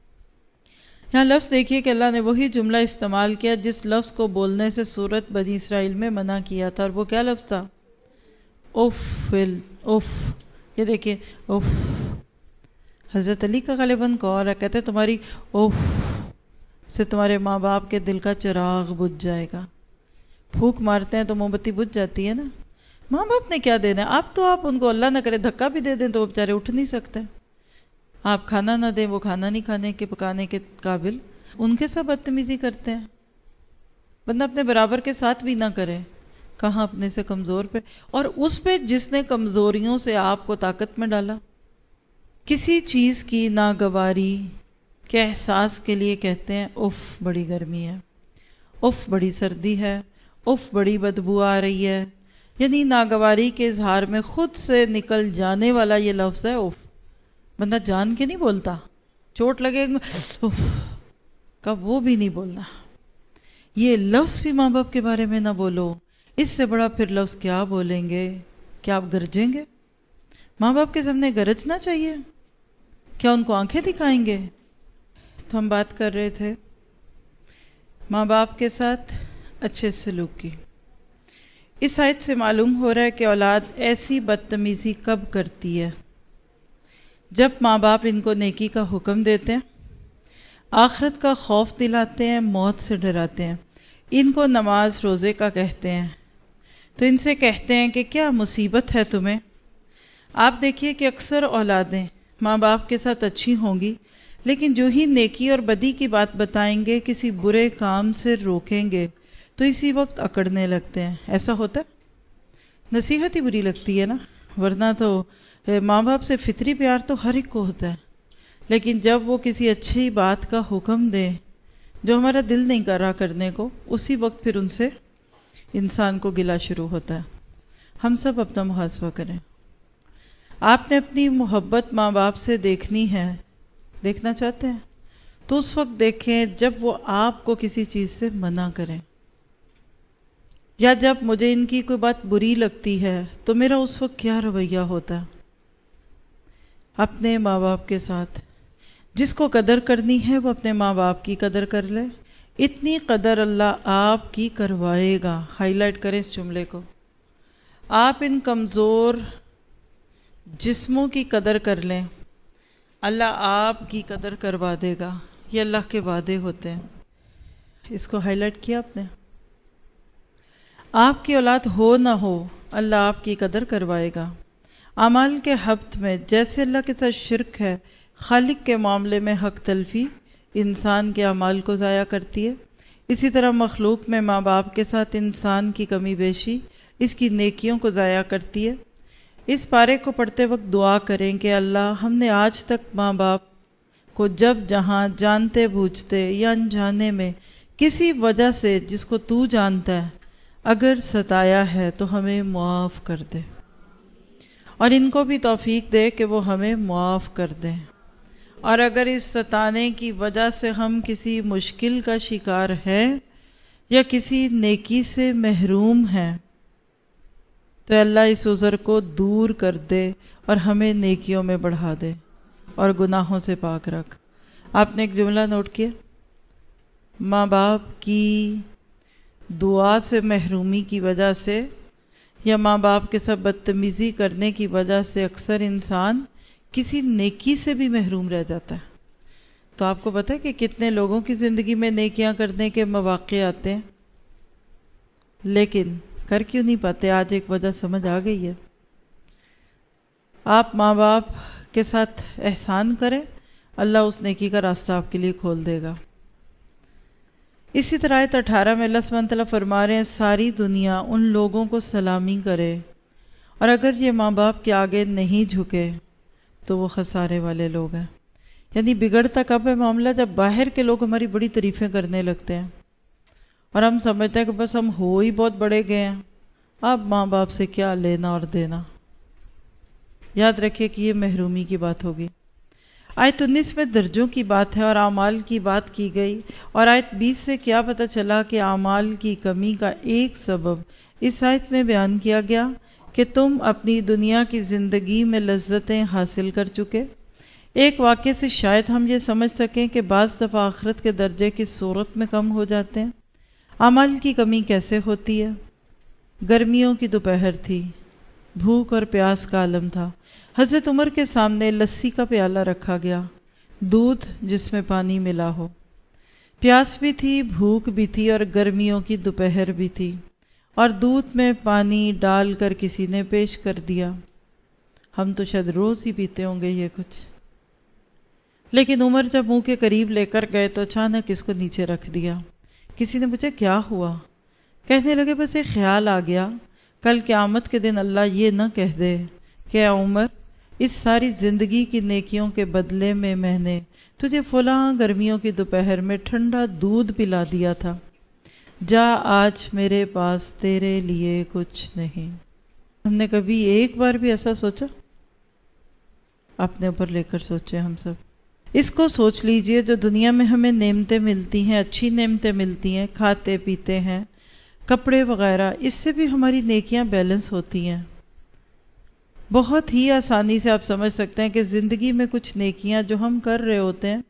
[SPEAKER 1] یہاں لفظ دیکھیے کہ اللہ نے وہی جملہ استعمال کیا جس لفظ کو بولنے سے سورت بنی اسرائیل میں منع کیا تھا، اور وہ کیا لفظ تھا؟ اوف، اوف۔ یہ دیکھیے اوف، حضرت علی کا غالباً قول ہے، کہتے تمہاری اوف سے تمہارے ماں باپ کے دل کا چراغ بجھ جائے گا۔ پھونک مارتے ہیں تو موم بتی بجھ جاتی ہے نا۔ ماں باپ نے کیا دینا ہے؟ آپ تو آپ ان کو اللہ نہ کرے دھکا بھی دے دیں تو وہ بیچارے اٹھ نہیں سکتے۔ آپ کھانا نہ دیں، وہ کھانا نہیں کھانے کے پکانے کے قابل، ان کے ساتھ بدتمیزی کرتے ہیں۔ بندہ اپنے برابر کے ساتھ بھی نہ کرے، کہاں اپنے سے کمزور پہ، اور اس پہ جس نے کمزوریوں سے آپ کو طاقت میں ڈالا۔ کسی چیز کی ناگواری کے احساس کے لیے کہتے ہیں اف بڑی گرمی ہے، اف بڑی سردی ہے، اف بڑی بدبو آ رہی ہے، یعنی ناگواری کے اظہار میں خود سے نکل جانے والا یہ لفظ ہے اف۔ بندہ جان کے نہیں بولتا، چوٹ لگے اف کا وہ بھی نہیں بولنا۔ یہ لفظ بھی ماں باپ کے بارے میں نہ بولو، اس سے بڑا پھر لفظ کیا بولیں گے؟ کیا آپ گرجیں گے؟ ماں باپ کے سامنے گرجنا چاہیے؟ کیا ان کو آنکھیں دکھائیں گے؟ تو ہم بات کر رہے تھے ماں باپ کے ساتھ اچھے سلوک کی۔ اس آیت سے معلوم ہو رہا ہے کہ اولاد ایسی بدتمیزی کب کرتی ہے؟ جب ماں باپ ان کو نیکی کا حکم دیتے ہیں، آخرت کا خوف دلاتے ہیں، موت سے ڈراتے ہیں، ان کو نماز روزے کا کہتے ہیں، تو ان سے کہتے ہیں کہ کیا مصیبت ہے تمہیں؟ آپ دیکھیے کہ اکثر اولادیں ماں باپ کے ساتھ اچھی ہوں گی لیکن جو ہی نیکی اور بدی کی بات بتائیں گے، کسی برے کام سے روکیں گے تو اسی وقت اکڑنے لگتے ہیں۔ ایسا ہوتا ہے؟ نصیحت ہی بری لگتی ہے نا، ورنہ تو ماں باپ سے فطری پیار تو ہر ایک کو ہوتا ہے، لیکن جب وہ کسی اچھی بات کا حکم دیں جو ہمارا دل نہیں کر رہا کرنے کو، اسی وقت پھر ان سے انسان کو گلہ شروع ہوتا ہے۔ ہم سب اپنا محاسبہ کریں۔ آپ نے اپنی محبت ماں باپ سے دیکھنی ہے، دیکھنا چاہتے ہیں تو اس وقت دیکھیں جب وہ آپ کو کسی چیز سے منع کریں، یا جب مجھے ان کی کوئی بات بری لگتی ہے تو میرا اس وقت کیا رویہ ہوتا ہے اپنے ماں باپ کے ساتھ۔ جس کو قدر کرنی ہے وہ اپنے ماں باپ کی قدر کر لے، اتنی قدر اللہ آپ کی کروائے گا۔ ہائی لائٹ کریں اس جملے کو۔ آپ ان کمزور جسموں کی قدر کر لیں، اللہ آپ کی قدر کروا دے گا۔ یہ اللہ کے وعدے ہوتے ہیں۔ اس کو ہائی لائٹ کیا آپ نے؟ آپ کی اولاد ہو نہ ہو، اللہ آپ کی قدر کروائے گا۔ اعمال کے ہفت میں جیسے اللہ کے ساتھ شرک ہے، خالق کے معاملے میں حق تلفی انسان کے اعمال کو ضائع کرتی ہے، اسی طرح مخلوق میں ماں باپ کے ساتھ انسان کی کمی بیشی اس کی نیکیوں کو ضائع کرتی ہے۔ اس پارے کو پڑھتے وقت دعا کریں کہ اللہ ہم نے آج تک ماں باپ کو جب جہاں جانتے بوجھتے یا انجانے میں کسی وجہ سے جس کو تو جانتا ہے اگر ستایا ہے تو ہمیں معاف کر دے، اور ان کو بھی توفیق دے کہ وہ ہمیں معاف کر دیں، اور اگر اس ستانے کی وجہ سے ہم کسی مشکل کا شکار ہیں یا کسی نیکی سے محروم ہیں تو اللہ اس عذر کو دور کر دے اور ہمیں نیکیوں میں بڑھا دے اور گناہوں سے پاک رکھ۔ آپ نے ایک جملہ نوٹ کیا، ماں باپ کی دعا سے محرومی کی وجہ سے یا ماں باپ کے ساتھ بدتمیزی کرنے کی وجہ سے اکثر انسان کسی نیکی سے بھی محروم رہ جاتا ہے۔ تو آپ کو پتہ ہے کہ کتنے لوگوں کی زندگی میں نیکیاں کرنے کے مواقع آتے ہیں لیکن کر کیوں نہیں پاتے؟ آج ایک وجہ سمجھ آ گئی ہے۔ آپ ماں باپ کے ساتھ احسان کریں، اللہ اس نیکی کا راستہ آپ کے لیے کھول دے گا۔ اسی طرح آیت اٹھارہ میں اللہ سبحانہ تعالیٰ فرما رہے ہیں ساری دنیا ان لوگوں کو سلامی کرے اور اگر یہ ماں باپ کے آگے نہیں جھکے تو وہ خسارے والے لوگ ہیں۔ یعنی بگڑتا کب ہے معاملہ؟ جب باہر کے لوگ ہماری بڑی تعریفیں کرنے لگتے ہیں اور ہم سمجھتے ہیں کہ بس ہم ہو ہی بہت بڑے گئے ہیں، اب ماں باپ سے کیا لینا اور دینا۔ یاد رکھیے کہ یہ محرومی کی بات ہوگی۔ آیت انیس میں درجوں کی بات ہے اور اعمال کی بات کی گئی، اور آیت بیس سے کیا پتہ چلا کہ اعمال کی کمی کا ایک سبب اس آیت میں بیان کیا گیا کہ تم اپنی دنیا کی زندگی میں لذتیں حاصل کر چکے۔ ایک واقعے سے شاید ہم یہ سمجھ سکیں کہ بعض دفعہ آخرت کے درجے کی صورت میں کم ہو جاتے ہیں۔ اعمال کی کمی کیسے ہوتی ہے؟ گرمیوں کی دوپہر تھی، بھوک اور پیاس کا عالم تھا۔ حضرت عمر کے سامنے لسی کا پیالہ رکھا گیا، دودھ جس میں پانی ملا ہو۔ پیاس بھی تھی، بھوک بھی تھی اور گرمیوں کی دوپہر بھی تھی، اور دودھ میں پانی ڈال کر کسی نے پیش کر دیا۔ ہم تو شاید روز ہی پیتے ہوں گے یہ کچھ، لیکن عمر جب منہ کے قریب لے کر گئے تو اچانک اس کو نیچے رکھ دیا۔ کسی نے پوچھا کیا ہوا؟ کہنے لگے بس ایک خیال آ گیا، کل قیامت کے دن اللہ یہ نہ کہہ دے کہ اے عمر اس ساری زندگی کی نیکیوں کے بدلے میں میں نے تجھے فلاں گرمیوں کی دوپہر میں ٹھنڈا دودھ پلا دیا تھا، جا آج میرے پاس تیرے لیے کچھ نہیں۔ ہم نے کبھی ایک بار بھی ایسا سوچا؟ اپنے اوپر لے کر سوچے ہم سب۔ اس کو سوچ لیجئے، جو دنیا میں ہمیں نعمتیں ملتی ہیں، اچھی نعمتیں ملتی ہیں، کھاتے پیتے ہیں، کپڑے وغیرہ، اس سے بھی ہماری نیکیاں بیلنس ہوتی ہیں۔ بہت ہی آسانی سے آپ سمجھ سکتے ہیں کہ زندگی میں کچھ نیکیاں جو ہم کر رہے ہوتے ہیں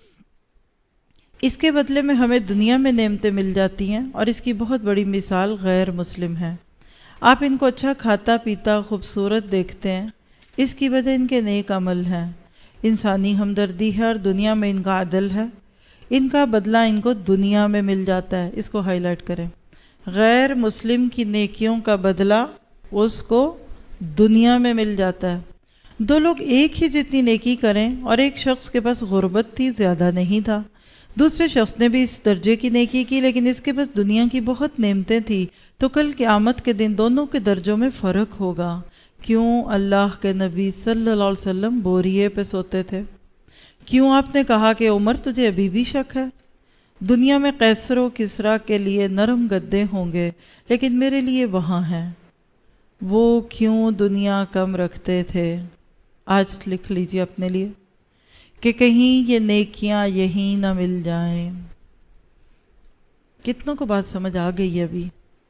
[SPEAKER 1] اس کے بدلے میں ہمیں دنیا میں نعمتیں مل جاتی ہیں، اور اس کی بہت بڑی مثال غیر مسلم ہے۔ آپ ان کو اچھا کھاتا پیتا خوبصورت دیکھتے ہیں، اس کی وجہ ان کے نیک عمل ہیں، انسانی ہمدردی ہے اور دنیا میں ان کا عدل ہے۔ ان کا بدلہ ان کو دنیا میں مل جاتا ہے۔ اس کو ہائی لائٹ کریں، غیر مسلم کی نیکیوں کا بدلہ اس کو دنیا میں مل جاتا ہے۔ دو لوگ ایک ہی جتنی نیکی کریں اور ایک شخص کے پاس غربت تھی، زیادہ نہیں تھا، دوسرے شخص نے بھی اس درجے کی نیکی کی لیکن اس کے پاس دنیا کی بہت نعمتیں تھی، تو کل قیامت کے دن دونوں کے درجوں میں فرق ہوگا۔ کیوں اللہ کے نبی صلی اللہ علیہ وسلم بوریے پہ سوتے تھے؟ کیوں آپ نے کہا کہ عمر تجھے ابھی بھی شک ہے؟ دنیا میں قیصر و کسریٰ کے لیے نرم گدے ہوں گے لیکن میرے لیے وہاں ہیں۔ وہ کیوں دنیا کم رکھتے تھے؟ آج لکھ لیجئے اپنے لیے کہ کہیں یہ نیکیاں یہیں نہ مل جائیں۔ کتنوں کو بات سمجھ آ گئی ہے ابھی؟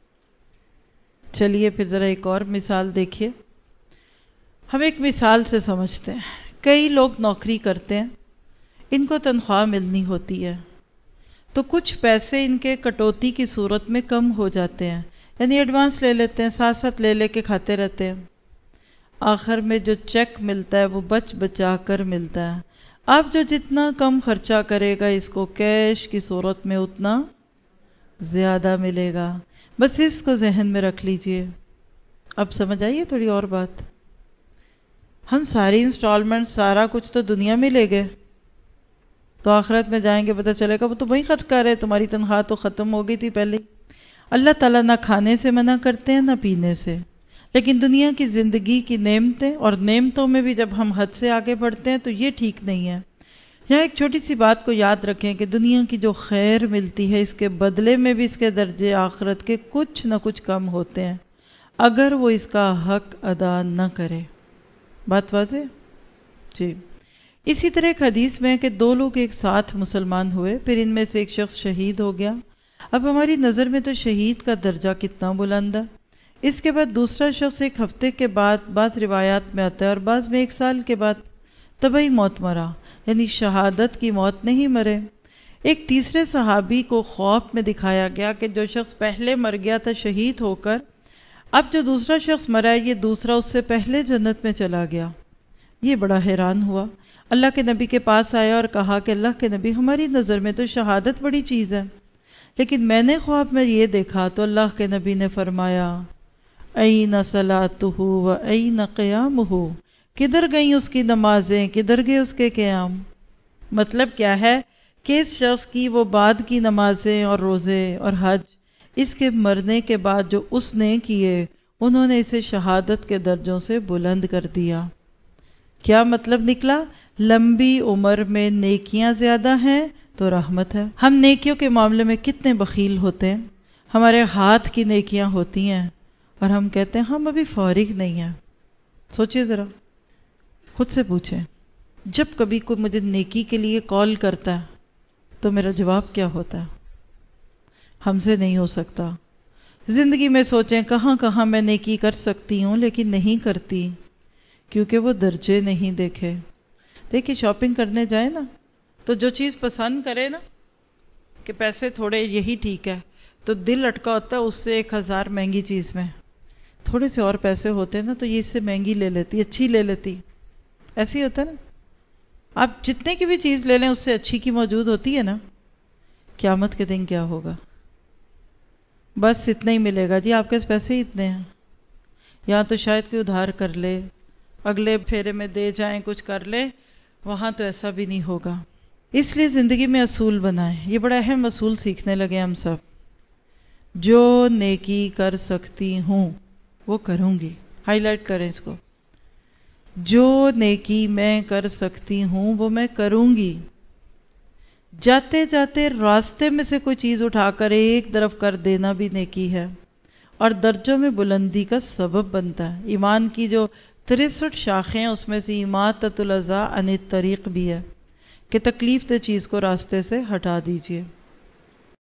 [SPEAKER 1] چلیے پھر ذرا ایک اور مثال دیکھیے۔ ہم ایک مثال سے سمجھتے ہیں۔ کئی لوگ نوکری کرتے ہیں، ان کو تنخواہ ملنی ہوتی ہے تو کچھ پیسے ان کے کٹوتی کی صورت میں کم ہو جاتے ہیں، یعنی ایڈوانس لے لیتے ہیں، ساتھ ساتھ لے لے کے کھاتے رہتے ہیں۔ آخر میں جو چیک ملتا ہے وہ بچ بچا کر ملتا ہے۔ اب جو جتنا کم خرچہ کرے گا اس کو کیش کی صورت میں اتنا زیادہ ملے گا۔ بس اس کو ذہن میں رکھ لیجئے۔ اب سمجھ آئیے تھوڑی اور بات؟ ہم ساری انسٹالمنٹ سارا کچھ تو دنیا میں لے گئے، تو آخرت میں جائیں گے پتہ چلے گا وہ تو وہی خرچ کر رہے، تمہاری تنخواہ تو ختم ہو گئی تھی پہلے ہی۔ اللہ تعالیٰ نہ کھانے سے منع کرتے ہیں نہ پینے سے، لیکن دنیا کی زندگی کی نعمتیں، اور نعمتوں میں بھی جب ہم حد سے آگے بڑھتے ہیں تو یہ ٹھیک نہیں ہے۔ یہاں ایک چھوٹی سی بات کو یاد رکھیں کہ دنیا کی جو خیر ملتی ہے اس کے بدلے میں بھی اس کے درجے آخرت کے کچھ نہ کچھ کم ہوتے ہیں اگر وہ اس کا حق ادا نہ کرے۔ بات واضح؟ جی۔ اسی طرح ایک حدیث میں ہے کہ دو لوگ ایک ساتھ مسلمان ہوئے، پھر ان میں سے ایک شخص شہید ہو گیا۔ اب ہماری نظر میں تو شہید کا درجہ کتنا بلند ہے۔ اس کے بعد دوسرا شخص ایک ہفتے کے بعد، بعض روایات میں آتا ہے اور بعض میں ایک سال کے بعد طبعی موت مرا، یعنی شہادت کی موت نہیں مرے۔ ایک تیسرے صحابی کو خواب میں دکھایا گیا کہ جو شخص پہلے مر گیا تھا شہید ہو کر، اب جو دوسرا شخص مرا ہے یہ دوسرا اس سے پہلے جنت میں چلا گیا۔ یہ بڑا حیران ہوا، اللہ کے نبی کے پاس آیا اور کہا کہ اللہ کے نبی، ہماری نظر میں تو شہادت بڑی چیز ہے، لیکن میں نے خواب میں یہ دیکھا۔ تو اللہ کے نبی نے فرمایا این صلاتہ و این قیامہ، کدھر گئیں اس کی نمازیں، کدھر گئے اس کے قیام۔ مطلب کیا ہے کہ اس شخص کی وہ بعد کی نمازیں اور روزے اور حج، اس کے مرنے کے بعد جو اس نے کیے، انہوں نے اسے شہادت کے درجوں سے بلند کر دیا۔ کیا مطلب نکلا؟ لمبی عمر میں نیکیاں زیادہ ہیں تو رحمت ہے۔ ہم نیکیوں کے معاملے میں کتنے بخیل ہوتے ہیں، ہمارے ہاتھ کی نیکیاں ہوتی ہیں اور ہم کہتے ہیں ہم ابھی فارغ نہیں ہیں۔ سوچئے ذرا، خود سے پوچھیں، جب کبھی کوئی مجھے نیکی کے لیے کال کرتا ہے تو میرا جواب کیا ہوتا ہے؟ ہم سے نہیں ہو سکتا۔ زندگی میں سوچیں کہاں کہاں میں نیکی کر سکتی ہوں لیکن نہیں کرتی، کیونکہ وہ درجے نہیں دیکھے۔ دیکھیں شاپنگ کرنے جائیں نا تو جو چیز پسند کرے نا کہ پیسے تھوڑے یہی ٹھیک ہے، تو دل اٹکا ہوتا ہے اس سے ایک ہزار مہنگی چیز میں، تھوڑے سے اور پیسے ہوتے نا تو یہ اس سے مہنگی لے لیتی، اچھی لے لیتی۔ ایسے ہی ہوتا ہے نا، آپ جتنے کی بھی چیز لے لیں اس سے اچھی کی موجود ہوتی ہے نا۔ قیامت کے دن کیا ہوگا؟ بس اتنا ہی ملے گا، جی آپ کے پیسے ہی اتنے ہیں، یہاں تو شاید کوئی ادھار کر لے، اگلے پھیرے میں دے جائیں، کچھ کر لے، وہاں تو ایسا بھی نہیں ہوگا۔ اس لیے زندگی میں اصول بنائیں، یہ بڑا اہم اصول سیکھنے لگے ہم سب۔ جو نیکی کر سکتی ہوں وہ کروں گی، ہائی لائٹ کریں اس کو، جو نیکی میں کر سکتی ہوں وہ میں کروں گی۔ جاتے جاتے راستے میں سے کوئی چیز اٹھا کر ایک طرف کر دینا بھی نیکی ہے اور درجوں میں بلندی کا سبب بنتا ہے۔ ایمان کی جو تریسٹھ شاخیں ہیں اس میں سے اماطۃ الاذی عن الطریق بھی ہے کہ تکلیف دہ چیز کو راستے سے ہٹا دیجئے۔